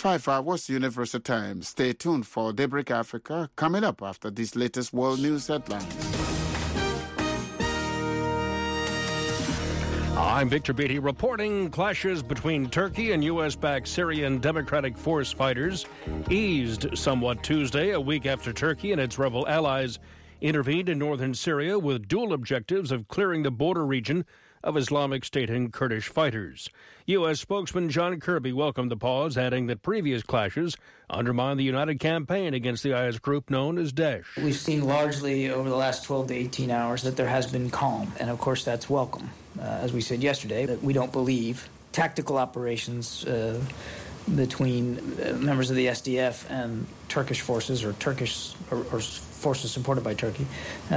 5 hours Universal Time. Stay tuned for Daybreak Africa coming up after these latest world news headlines. I'm Victor Beatty reporting clashes between Turkey and U.S.-backed Syrian Democratic Force fighters eased somewhat Tuesday, a week after Turkey and its rebel allies intervened in northern Syria with dual objectives of clearing the border region of Islamic State and Kurdish fighters. U.S. spokesman John Kirby welcomed the pause, adding that previous clashes undermined the united campaign against the IS group known as Daesh. We've seen largely over the last 12 to 18 hours that there has been calm, and of course that's welcome. As we said yesterday, that we don't believe tactical operations between members of the SDF and Turkish forces or forces supported by Turkey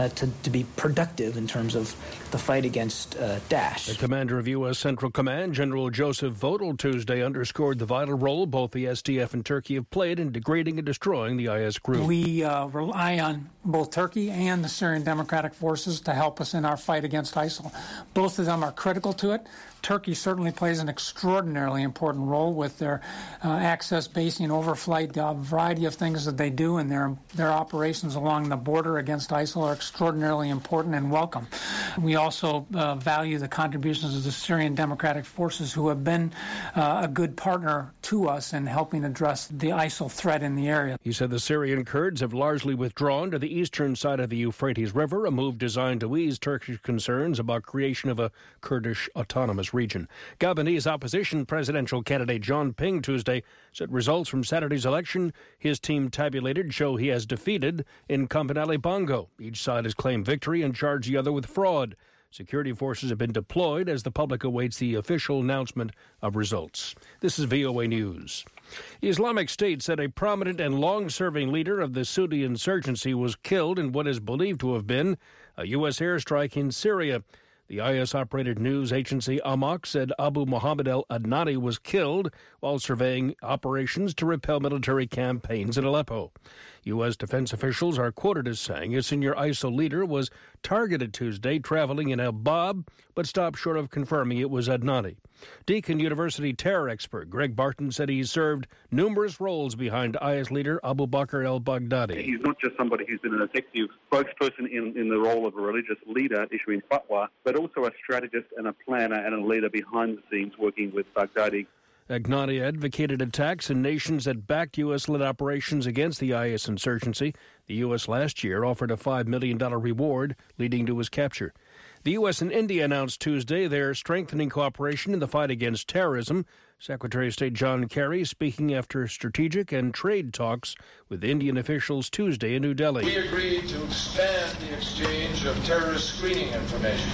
to be productive in terms of the fight against Daesh. The commander of U.S. Central Command, General Joseph Votel, Tuesday underscored the vital role both the SDF and Turkey have played in degrading and destroying the IS group. We rely on both Turkey and the Syrian Democratic Forces to help us in our fight against ISIL. Both of them are critical to it. Turkey certainly plays an extraordinarily important role with their access, basing, overflight, a variety of things that they do, and their operations along the border against ISIL are extraordinarily important and welcome. We also value the contributions of the Syrian Democratic Forces, who have been a good partner to us in helping address the ISIL threat in the area. He said the Syrian Kurds have largely withdrawn to the eastern side of the Euphrates River, a move designed to ease Turkish concerns about creation of a Kurdish autonomous region. Gabonese opposition presidential candidate John Ping Tuesday said results from Saturday's election his team tabulated show he has defeated incumbent Ali Bongo. Each side has claimed victory and charged the other with fraud. Security forces have been deployed as the public awaits the official announcement of results. This is VOA News. Islamic State said a prominent and long-serving leader of the Sunni insurgency was killed in what is believed to have been a U.S. airstrike in Syria. The IS-operated news agency Amaq said Abu Muhammad al-Adnani was killed while surveying operations to repel military campaigns in Aleppo. U.S. defense officials are quoted as saying a senior ISIL leader was targeted Tuesday traveling in al-Bab, but stopped short of confirming it was Adnani. Deakin University terror expert Greg Barton said he served numerous roles behind IS leader Abu Bakr al-Baghdadi. He's not just somebody who's been an effective spokesperson in the role of a religious leader issuing fatwa, but also a strategist and a planner and a leader behind the scenes working with Baghdadi. Aghnani advocated attacks in nations that backed U.S.-led operations against the IS insurgency. The U.S. last year offered a $5 million reward, leading to his capture. The U.S. and India announced Tuesday they're strengthening cooperation in the fight against terrorism. Secretary of State John Kerry speaking after strategic and trade talks with Indian officials Tuesday in New Delhi. We agreed to expand the exchange of terrorist screening information,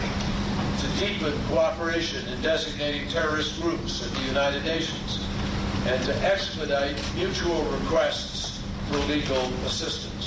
to deepen cooperation in designating terrorist groups at the United Nations, and to expedite mutual requests for legal assistance.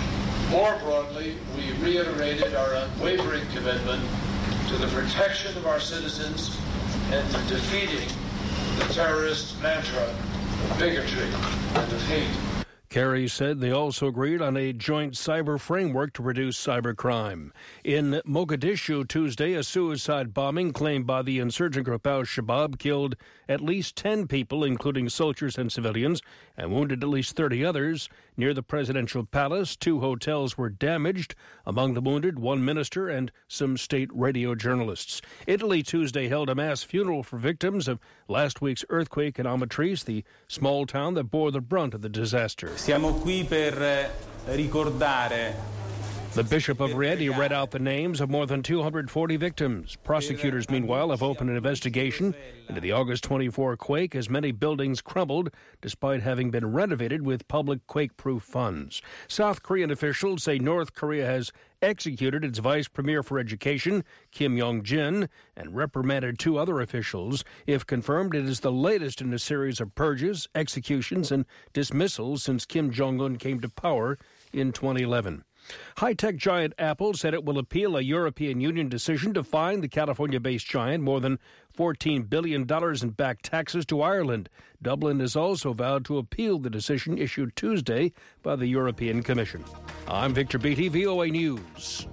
More broadly, we reiterated our unwavering commitment to the protection of our citizens and to defeating the terrorist mantra of bigotry and of hate. Kerry said they also agreed on a joint cyber framework to reduce cybercrime. In Mogadishu Tuesday, a suicide bombing claimed by the insurgent group al-Shabaab killed at least 10 people, including soldiers and civilians, and wounded at least 30 others. Near the presidential palace, 2 hotels were damaged. Among the wounded, 1 minister and some state radio journalists. Italy Tuesday held a mass funeral for victims of last week's earthquake in Amatrice, the small town that bore the brunt of the disaster. Siamo qui per ricordare. The Bishop of Rieti read out the names of more than 240 victims. Prosecutors, meanwhile, have opened an investigation into the August 24 quake as many buildings crumbled despite having been renovated with public quake-proof funds. South Korean officials say North Korea has executed its vice premier for education, Kim Yong-jin, and reprimanded 2 other officials. If confirmed, it is the latest in a series of purges, executions, and dismissals since Kim Jong-un came to power in 2011. High-tech giant Apple said it will appeal a European Union decision to fine the California-based giant more than $14 billion in back taxes to Ireland. Dublin has also vowed to appeal the decision issued Tuesday by the European Commission. I'm Victor Beatty, VOA News.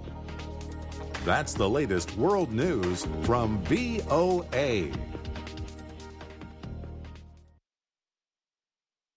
That's the latest world news from VOA.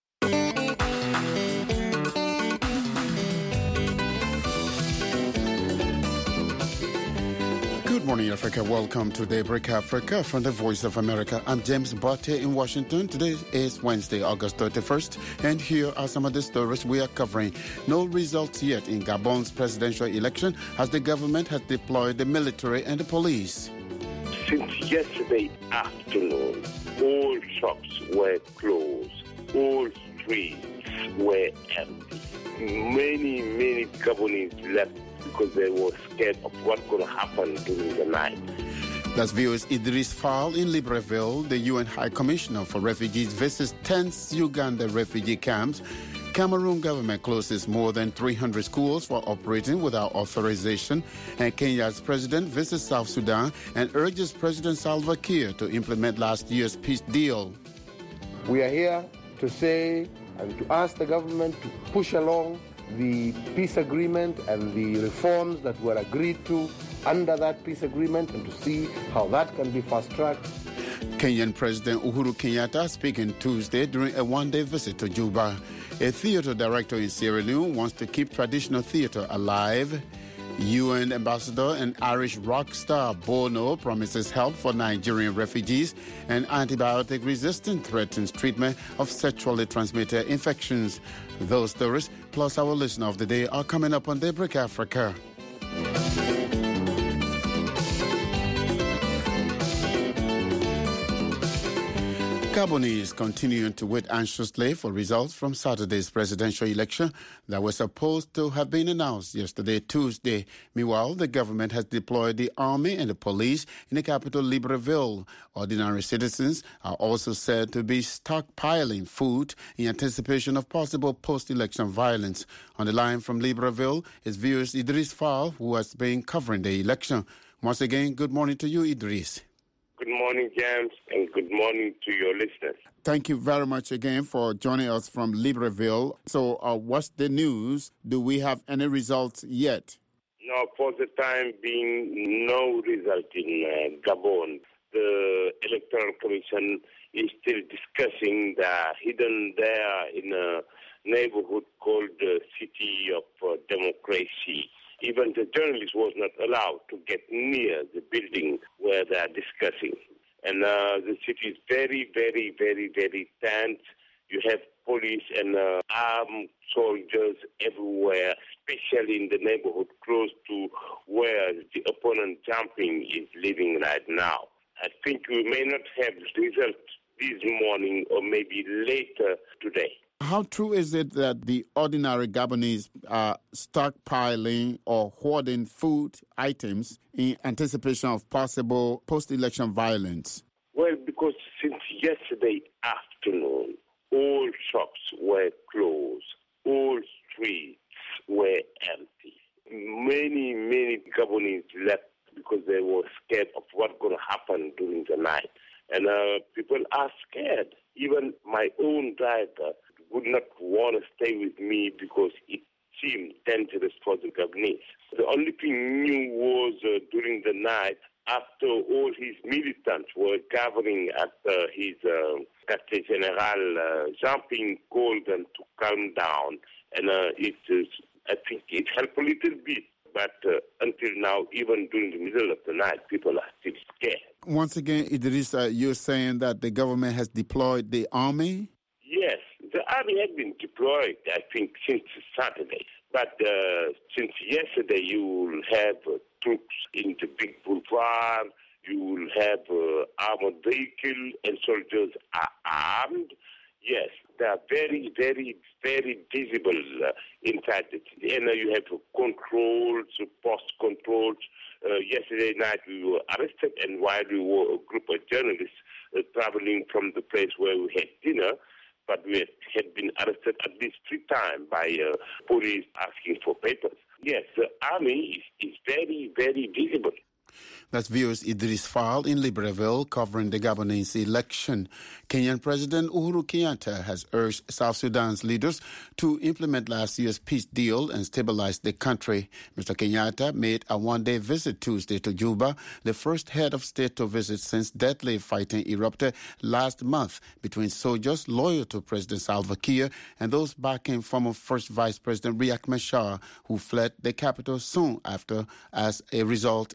morning, Africa. Welcome to Daybreak Africa from the Voice of America. I'm James Botte in Washington. Today is Wednesday, August 31st, and here are some of the stories we are covering. No results yet in Gabon's presidential election as the government has deployed the military and the police. Since yesterday afternoon, all shops were closed, all streets were empty. Many Gabonese left because they were scared of what's going to happen during the night. That's VOA's Idris Fall in Libreville. The UN High Commissioner for Refugees visits 10 Uganda refugee camps. Cameroon government closes more than 300 schools for operating without authorization. And Kenya's president visits South Sudan and urges President Salva Kiir to implement last year's peace deal. We are here to say and to ask the government to push along the peace agreement and the reforms that were agreed to under that peace agreement and to see how that can be fast-tracked. Kenyan President Uhuru Kenyatta speaking Tuesday during a one-day visit to Juba. A theater director in Sierra Leone wants to keep traditional theater alive. UN ambassador and Irish rock star Bono promises help for Nigerian refugees, and antibiotic resistance threatens treatment of sexually transmitted infections. Those stories, plus our listener of the day, are coming up on Daybreak Africa. Gabonese continuing to wait anxiously for results from Saturday's presidential election that was supposed to have been announced yesterday, Tuesday. Meanwhile, the government has deployed the army and the police in the capital, Libreville. Ordinary citizens are also said to be stockpiling food in anticipation of possible post-election violence. On the line from Libreville is VOA's Idris Fall, who has been covering the election. Once again, good morning to you, Idris. Good morning, James, and good morning to your listeners. Thank you very much again for joining us from Libreville. So what's the news? Do we have any results yet? No, for the time being, no result in Gabon. The Electoral Commission is still discussing the hidden there in a neighborhood called the City of Democracy. Even the journalist was not allowed to get near the building where they are discussing. And the city is very tense. You have police and armed soldiers everywhere, especially in the neighborhood close to where the opponent jumping is living right now. I think we may not have results this morning or maybe later today. How true is it that the ordinary Gabonese are stockpiling or hoarding food items in anticipation of possible post-election violence? Well, because since yesterday afternoon, all shops were closed, all streets were empty. Many Gabonese left because they were scared of what's going to happen during the night. And people are scared. Even my own driver would not want to stay with me because it seemed dangerous for the Gabonese. The only thing new was during the night, after all his militants were gathering at his Quartier General, jumping called them to calm down. And I think it helped a little bit. But until now, even during the middle of the night, people are still scared. Once again, Idris, you're saying that the government has deployed the army? Yes, the army had been deployed, I think, since Saturday. But since yesterday, you will have troops in the big boulevard, you will have armored vehicles, and soldiers are armed. Yes, they are very visible inside the city. And you have controls, post controls. Yesterday night we were arrested, and while we were a group of journalists traveling from the place where we had dinner, but we had been arrested at least 3 times by police asking for papers. Yes, the army is very visible. That's VOA's Idris Fall in Libreville covering the Gabonese election. Kenyan President Uhuru Kenyatta has urged South Sudan's leaders to implement last year's peace deal and stabilize the country. Mr. Kenyatta made a one-day visit Tuesday to Juba, the first head of state to visit since deadly fighting erupted last month between soldiers loyal to President Salva Kiir and those backing former First Vice President Riek Machar, who fled the capital soon after as a result of the violence.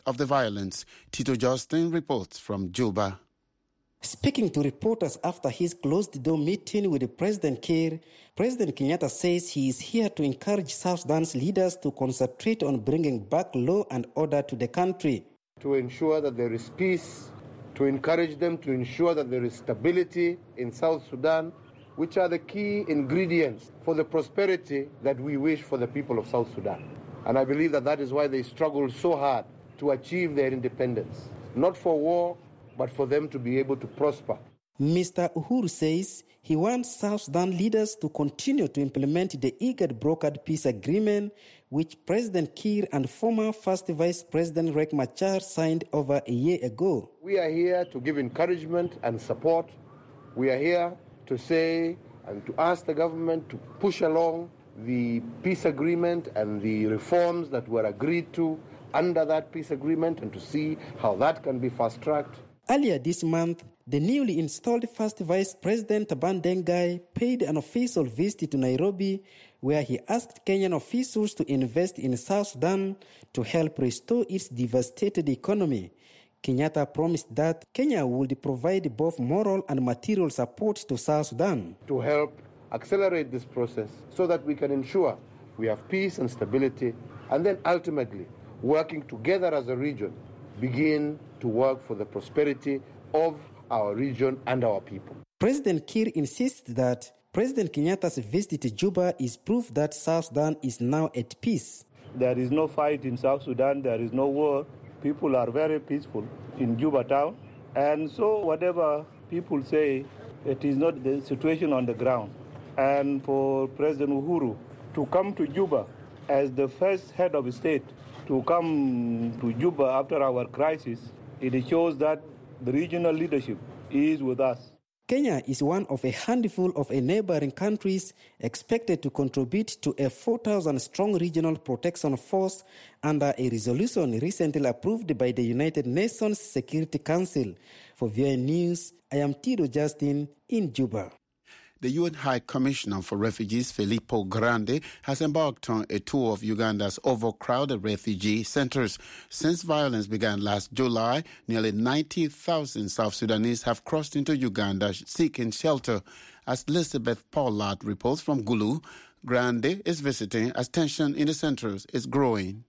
violence. Tito Justin reports from Juba. Speaking to reporters after his closed-door meeting with President Kiir, President Kenyatta says he is here to encourage South Sudan's leaders to concentrate on bringing back law and order to the country. To ensure that there is peace, to encourage them to ensure that there is stability in South Sudan, which are the key ingredients for the prosperity that we wish for the people of South Sudan. And I believe that that is why they struggled so hard to achieve their independence. Not for war, but for them to be able to prosper. Mr. Uhuru says he wants South Sudan leaders to continue to implement the IGAD-brokered peace agreement, which President Kiir and former First Vice President Riek Machar signed over a year ago. We are here to give encouragement and support. We are here to say and to ask the government to push along the peace agreement and the reforms that were agreed to under that peace agreement and to see how that can be fast-tracked. Earlier this month, the newly installed First Vice President Taban Dengai paid an official visit to Nairobi, where he asked Kenyan officials to invest in South Sudan to help restore its devastated economy. Kenyatta promised that Kenya would provide both moral and material support to South Sudan. To help accelerate this process so that we can ensure we have peace and stability, and then ultimately, working together as a region, begin to work for the prosperity of our region and our people. President Kiir insists that President Kenyatta's visit to Juba is proof that South Sudan is now at peace. There is no fight in South Sudan, there is no war. People are very peaceful in Juba town. And so whatever people say, it is not the situation on the ground. And for President Uhuru to come to Juba as the first head of state, to come to Juba after our crisis, it shows that the regional leadership is with us. Kenya is one of a handful of neighboring countries expected to contribute to a 4,000-strong regional protection force under a resolution recently approved by the United Nations Security Council. For VOA News, I am Tito Justin in Juba. The UN High Commissioner for Refugees, Filippo Grandi, has embarked on a tour of Uganda's overcrowded refugee centers. Since violence began last July, nearly 90,000 South Sudanese have crossed into Uganda seeking shelter. As Elizabeth Pollard reports from Gulu, Grandi is visiting as tension in the centers is growing.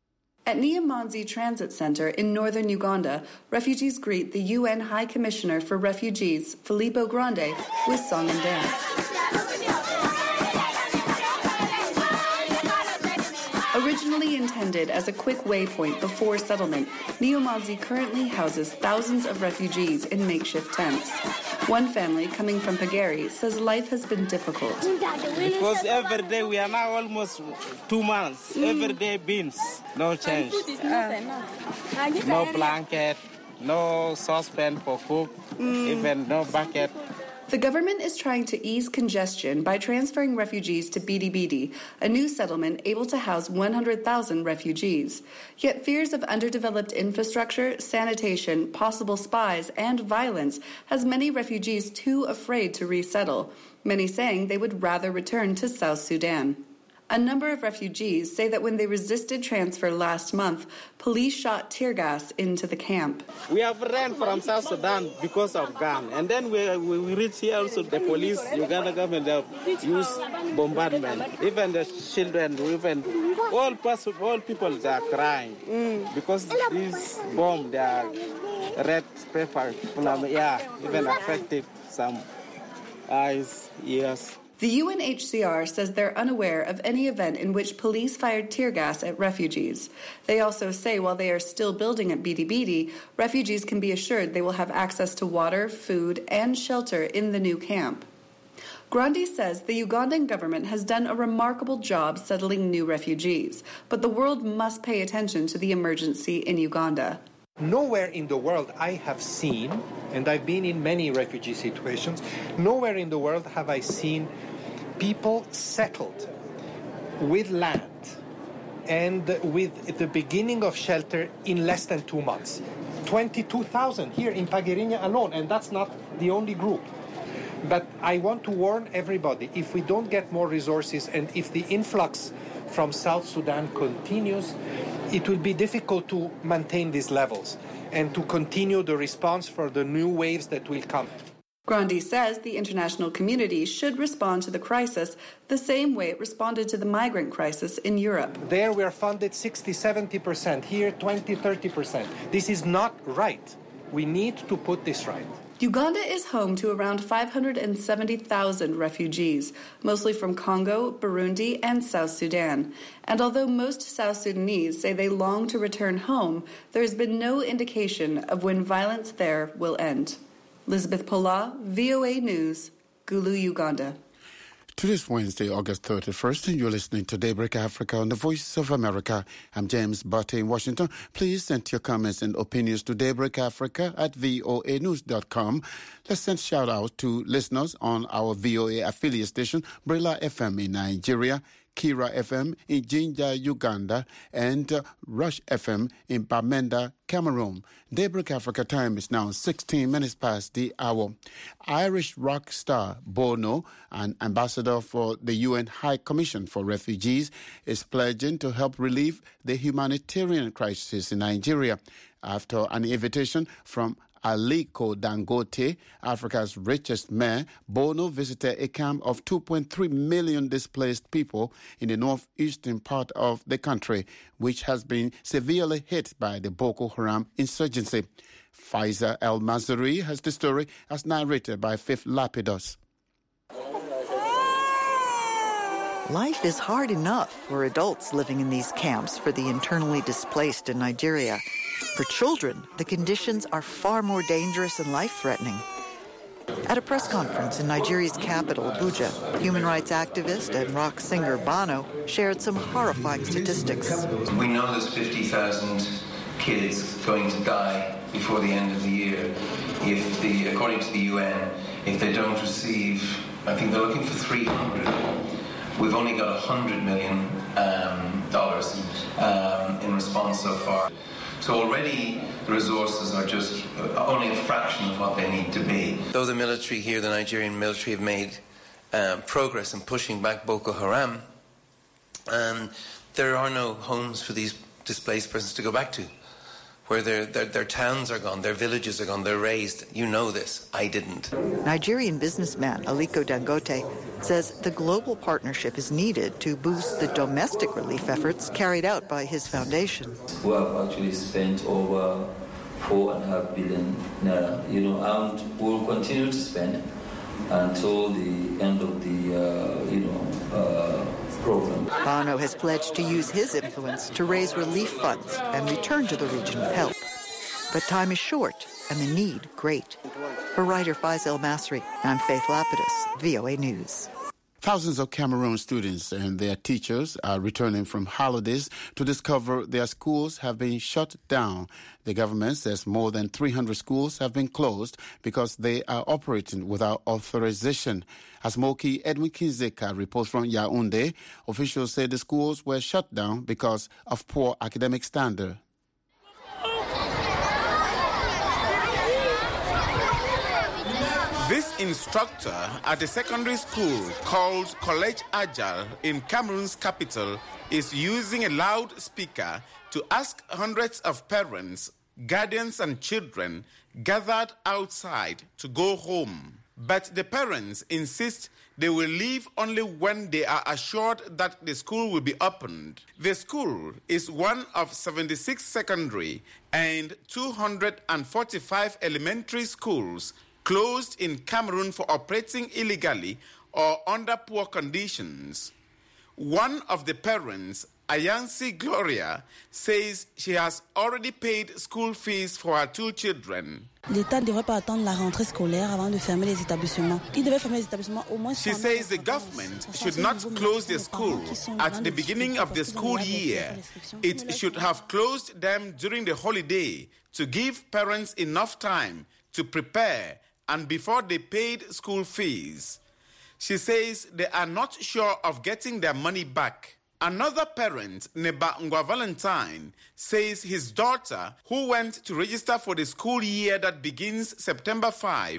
At Niyamanzi Transit Center in northern Uganda, refugees greet the UN High Commissioner for Refugees, Filippo Grandi, with song and dance. Originally intended as a quick waypoint before settlement, Niyamanzi currently houses thousands of refugees in makeshift tents. One family coming from Pagari says life has been difficult. Because every day we are now almost 2 months. Every day beans, no change. And food is not enough. No blanket, no saucepan for cook, even no bucket. The government is trying to ease congestion by transferring refugees to Bidi Bidi, a new settlement able to house 100,000 refugees. Yet fears of underdeveloped infrastructure, sanitation, possible spies, and violence has many refugees too afraid to resettle, many saying they would rather return to South Sudan. A number of refugees say that when they resisted transfer last month, police shot tear gas into the camp. We have ran from South Sudan because of gun. And then we reach here also, the police, Uganda government, have used bombardment. Even the children, even all people, they are crying. Because these bombs, they are red paper, even affected some eyes, ears. The UNHCR says they're unaware of any event in which police fired tear gas at refugees. They also say while they are still building at Bidi Bidi, refugees can be assured they will have access to water, food, and shelter in the new camp. Grandi says the Ugandan government has done a remarkable job settling new refugees, but the world must pay attention to the emergency in Uganda. Nowhere in the world I have seen, and I've been in many refugee situations, nowhere in the world have I seen people settled with land and with the beginning of shelter in less than 2 months. 22,000 here in Pagarinya alone, and that's not the only group. But I want to warn everybody, if we don't get more resources and if the influx from South Sudan continues, it will be difficult to maintain these levels and to continue the response for the new waves that will come. Grandi says the international community should respond to the crisis the same way it responded to the migrant crisis in Europe. There we are funded 60-70%, here 20-30%. This is not right. We need to put this right. Uganda is home to around 570,000 refugees, mostly from Congo, Burundi, and South Sudan. And although most South Sudanese say they long to return home, there has been no indication of when violence there will end. Elizabeth Pola, VOA News, Gulu, Uganda. Today's Wednesday, August 31st, and you're listening to Daybreak Africa on the Voice of America. I'm James Butte in Washington. Please send your comments and opinions to daybreakafrica@voanews.com. Let's send shout-outs to listeners on our VOA affiliate station, Brilla FM in Nigeria, Kira FM in Jinja, Uganda, and Rush FM in Bamenda, Cameroon. Daybreak Africa time is now 16 minutes past the hour. Irish rock star Bono, an ambassador for the UN High Commission for Refugees, is pledging to help relieve the humanitarian crisis in Nigeria after an invitation from Aliko Dangote, Africa's richest man. Bono visited a camp of 2.3 million displaced people in the northeastern part of the country, which has been severely hit by the Boko Haram insurgency. Faiza El-Mazari has the story as narrated by Fifth Lapidus. Life is hard enough for adults living in these camps for the internally displaced in Nigeria. For children, the conditions are far more dangerous and life-threatening. At a press conference in Nigeria's capital, Abuja, human rights activist and rock singer Bono shared some horrifying statistics. We know there's 50,000 kids going to die before the end of the year according to the UN, if they don't receive, I think they're looking for 300. We've only got $100 million in response so far. So already the resources are just only a fraction of what they need to be. Though the military here, the Nigerian military, have made progress in pushing back Boko Haram, there are no homes for these displaced persons to go back to, where their towns are gone, their villages are gone, they're raised. You know this. I didn't. Nigerian businessman Aliko Dangote says the global partnership is needed to boost the domestic relief efforts carried out by his foundation. We have actually spent over 4.5 billion naira, and we'll continue to spend until the end of the, program. Bono has pledged to use his influence to raise relief funds and return to the region with help. But time is short and the need great. For writer Faiza El-Masri, I'm Faith Lapidus, VOA News. Thousands of Cameroon students and their teachers are returning from holidays to discover their schools have been shut down. The government says more than 300 schools have been closed because they are operating without authorization. As Moki Edwin Kinzeka reports from Yaoundé, officials say the schools were shut down because of poor academic standard. This instructor at a secondary school called College Agile in Cameroon's capital is using a loudspeaker to ask hundreds of parents, guardians and children gathered outside to go home. But the parents insist they will leave only when they are assured that the school will be opened. The school is one of 76 secondary and 245 elementary schools closed in Cameroon for operating illegally or under poor conditions. One of the parents, Ayansi Gloria, says she has already paid school fees for her two children. She says the government should not close the school at the beginning of the school year. It should have closed them during the holiday to give parents enough time to prepare and before they paid school fees. She says they are not sure of getting their money back. Another parent, Neba Ngwa Valentine, says his daughter, who went to register for the school year that begins September 5,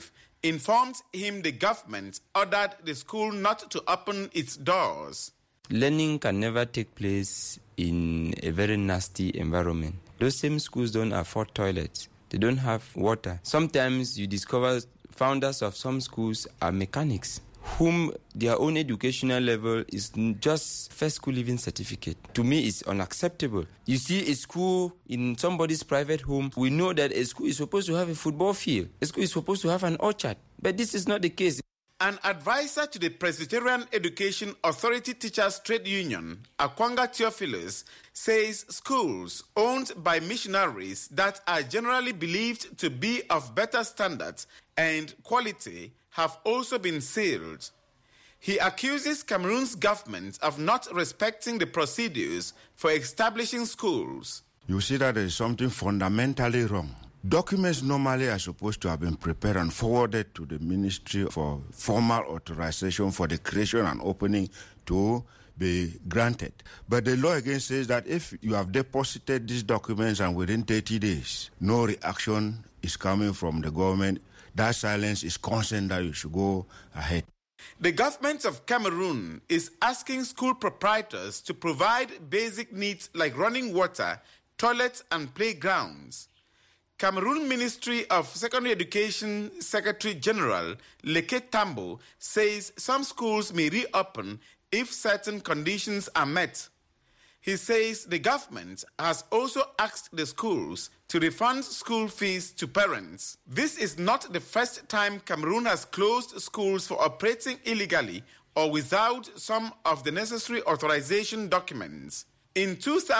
informed him the government ordered the school not to open its doors. Learning can never take place in a very nasty environment. Those same schools don't afford toilets. They don't have water. Sometimes you discover founders of some schools are mechanics, whom their own educational level is just first school living certificate. To me, it's unacceptable. You see a school in somebody's private home, we know that a school is supposed to have a football field. A school is supposed to have an orchard. But this is not the case. An advisor to the Presbyterian Education Authority Teachers Trade Union, Akwanga Theophilus, says schools owned by missionaries that are generally believed to be of better standards and quality have also been sealed. He accuses Cameroon's government of not respecting the procedures for establishing schools. You see that there is something fundamentally wrong. Documents normally are supposed to have been prepared and forwarded to the ministry for formal authorization for the creation and opening to be granted. But the law again says that if you have deposited these documents and within 30 days, no reaction is coming from the government, that silence is consent that you should go ahead. The government of Cameroon is asking school proprietors to provide basic needs like running water, toilets, and playgrounds. Cameroon Ministry of Secondary Education Secretary General Leke Tambo says some schools may reopen if certain conditions are met. He says the government has also asked the schools to refund school fees to parents. This is not the first time Cameroon has closed schools for operating illegally or without some of the necessary authorization documents. In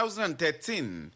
2013,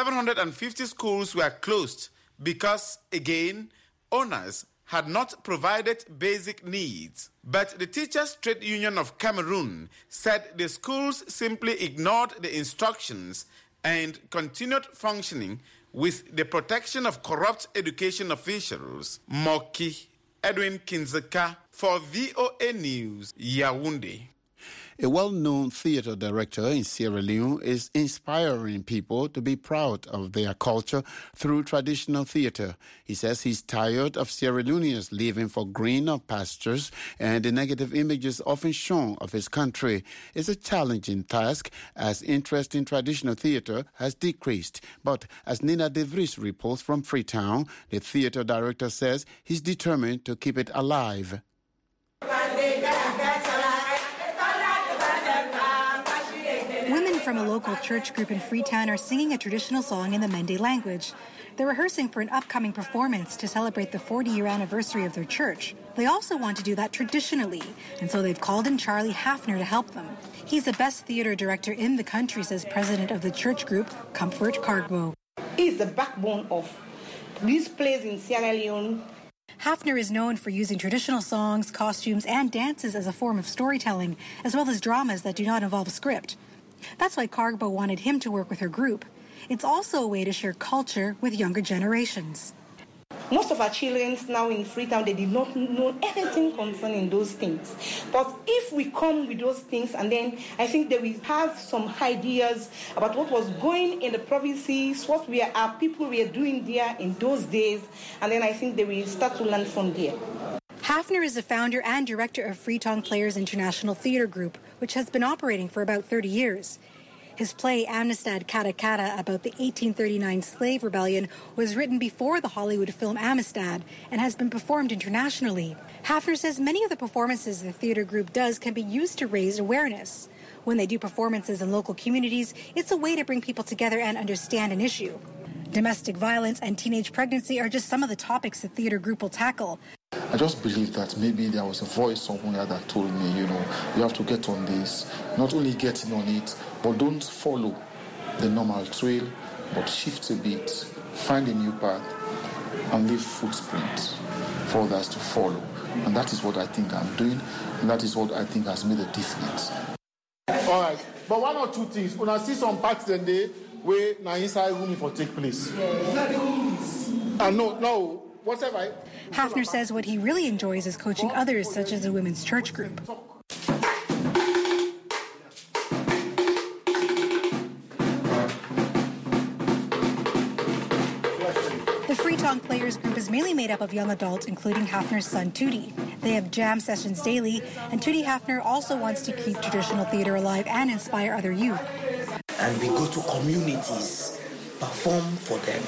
750 schools were closed because, again, owners had not provided basic needs. But the Teachers Trade Union of Cameroon said the schools simply ignored the instructions and continued functioning with the protection of corrupt education officials. Moki Edwin Kinzeka for VOA News, Yaoundé. A well-known theatre director in Sierra Leone is inspiring people to be proud of their culture through traditional theatre. He says he's tired of Sierra Leoneans living for greener pastures and the negative images often shown of his country. It's a challenging task as interest in traditional theatre has decreased. But as Nina De Vries reports from Freetown, the theatre director says he's determined to keep it alive. Women from a local church group in Freetown are singing a traditional song in the Mende language. They're rehearsing for an upcoming performance to celebrate the 40-year anniversary of their church. They also want to do that traditionally, and so they've called in Charlie Hafner to help them. He's the best theater director in the country, says president of the church group, Comfort Cargbo. He's the backbone of these plays in Sierra Leone. Hafner is known for using traditional songs, costumes, and dances as a form of storytelling, as well as dramas that do not involve a script. That's why Cargbo wanted him to work with her group. It's also a way to share culture with younger generations. Most of our children now in Freetown, they did not know anything concerning those things. But if we come with those things, and then I think they will have some ideas about what was going in the provinces, what our people were doing there in those days, and then I think they will start to learn from there. Hafner is the founder and director of Freetown Players International Theatre Group, which has been operating for about 30 years. His play, Amistad Kata Kata, about the 1839 slave rebellion, was written before the Hollywood film Amistad and has been performed internationally. Hafner says many of the performances the theatre group does can be used to raise awareness. When they do performances in local communities, it's a way to bring people together and understand an issue. Domestic violence and teenage pregnancy are just some of the topics the theatre group will tackle. I just believe that maybe there was a voice somewhere that told me, you have to get on this. Not only getting on it, but don't follow the normal trail, but shift a bit, find a new path, and leave footprints for others to follow. And that is what I think I'm doing, and that is what I think has made a difference. All right, but one or two things. When I see some parts in there where now inside room for take place. No. Whatever. Hafner says what he really enjoys is coaching others, such as the women's church group. The Freetown Players Group is made mainly made up of young adults, including Hafner's son, Tootie. They have jam sessions daily, and Tootie Hafner also wants to keep traditional theatre alive and inspire other youth. And we go to communities, perform for them,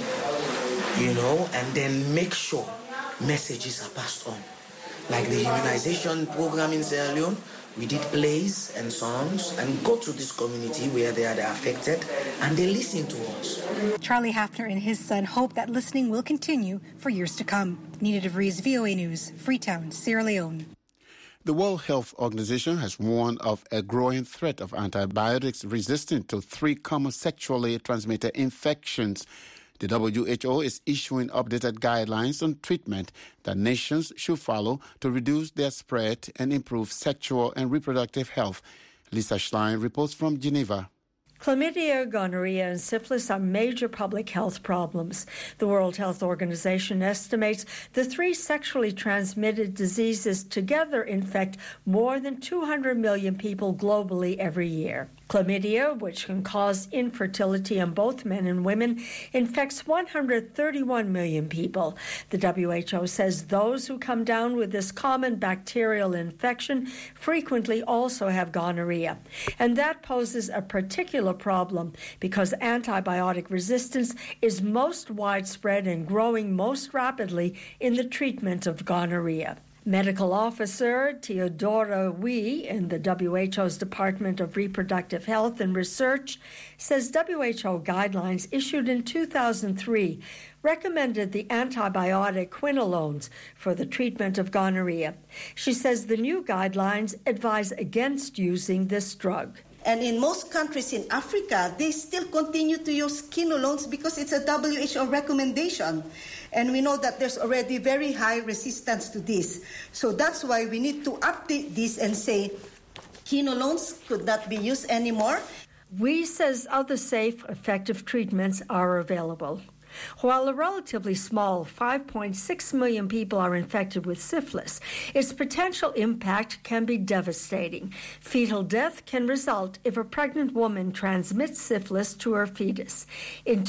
and then make sure messages are passed on. Like the immunization program in Sierra Leone, we did plays and songs and go to this community where they are affected and they listen to us. Charlie Hafner and his son hope that listening will continue for years to come. Nina DeVries, VOA News, Freetown, Sierra Leone. The World Health Organization has warned of a growing threat of antibiotics resistant to 3 common sexually transmitted infections. The WHO is issuing updated guidelines on treatment that nations should follow to reduce their spread and improve sexual and reproductive health. Lisa Schlein reports from Geneva. Chlamydia, gonorrhea, and syphilis are major public health problems. The World Health Organization estimates the 3 sexually transmitted diseases together infect more than 200 million people globally every year. Chlamydia, which can cause infertility in both men and women, infects 131 million people. The WHO says those who come down with this common bacterial infection frequently also have gonorrhea. And that poses a particular problem because antibiotic resistance is most widespread and growing most rapidly in the treatment of gonorrhea. Medical Officer Theodora Wee in the WHO's Department of Reproductive Health and Research says WHO guidelines issued in 2003 recommended the antibiotic quinolones for the treatment of gonorrhea. She says the new guidelines advise against using this drug. And in most countries in Africa, they still continue to use quinolones because it's a WHO recommendation. And we know that there's already very high resistance to this. So that's why we need to update this and say quinolones could not be used anymore. Wee says other safe, effective treatments are available. While a relatively small 5.6 million people are infected with syphilis, its potential impact can be devastating. Fetal death can result if a pregnant woman transmits syphilis to her fetus. In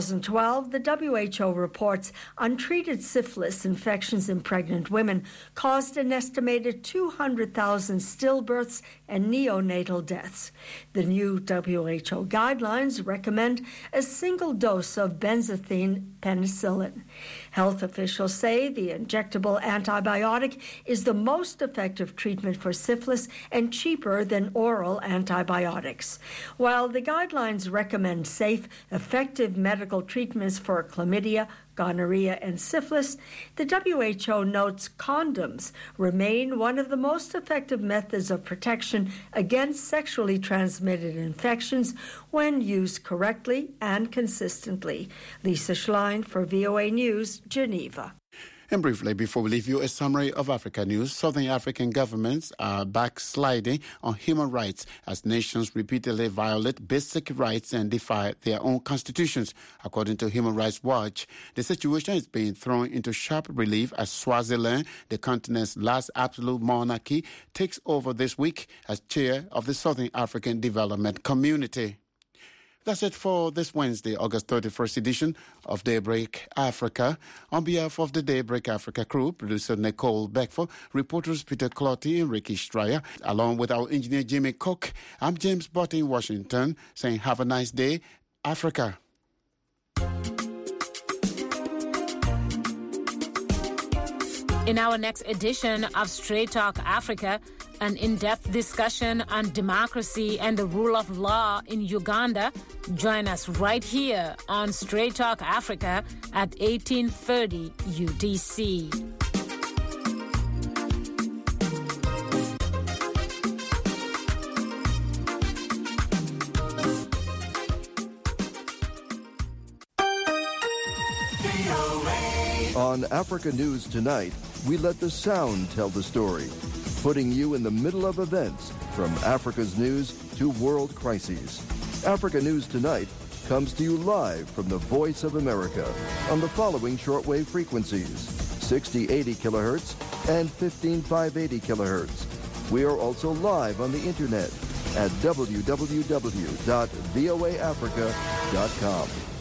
2012, the WHO reports untreated syphilis infections in pregnant women caused an estimated 200,000 stillbirths and neonatal deaths. The new WHO guidelines recommend a single dose of benzathine penicillin. Health officials say the injectable antibiotic is the most effective treatment for syphilis and cheaper than oral antibiotics. While the guidelines recommend safe, effective medical treatments for chlamydia, gonorrhea, and syphilis, the WHO notes condoms remain one of the most effective methods of protection against sexually transmitted infections when used correctly and consistently. Lisa Schlein for VOA News, Geneva. And briefly, before we leave you, a summary of Africa news. Southern African governments are backsliding on human rights as nations repeatedly violate basic rights and defy their own constitutions. According to Human Rights Watch, the situation is being thrown into sharp relief as Swaziland, the continent's last absolute monarchy, takes over this week as chair of the Southern African Development Community. That's it for this Wednesday, August 31st edition of Daybreak Africa. On behalf of the Daybreak Africa crew, producer Nicole Beckford, reporters Peter Clotty and Ricky Stryer, along with our engineer Jimmy Cook, I'm James Butt in Washington, saying have a nice day, Africa. In our next edition of Straight Talk Africa, an in-depth discussion on democracy and the rule of law in Uganda. Join us right here on Straight Talk Africa at 1830 UTC. On Africa News Tonight, we let the sound tell the story, putting you in the middle of events from Africa's news to world crises. Africa News Tonight comes to you live from the Voice of America on the following shortwave frequencies: 6080 kilohertz and 15580 kilohertz. We are also live on the internet at www.voaafrica.com.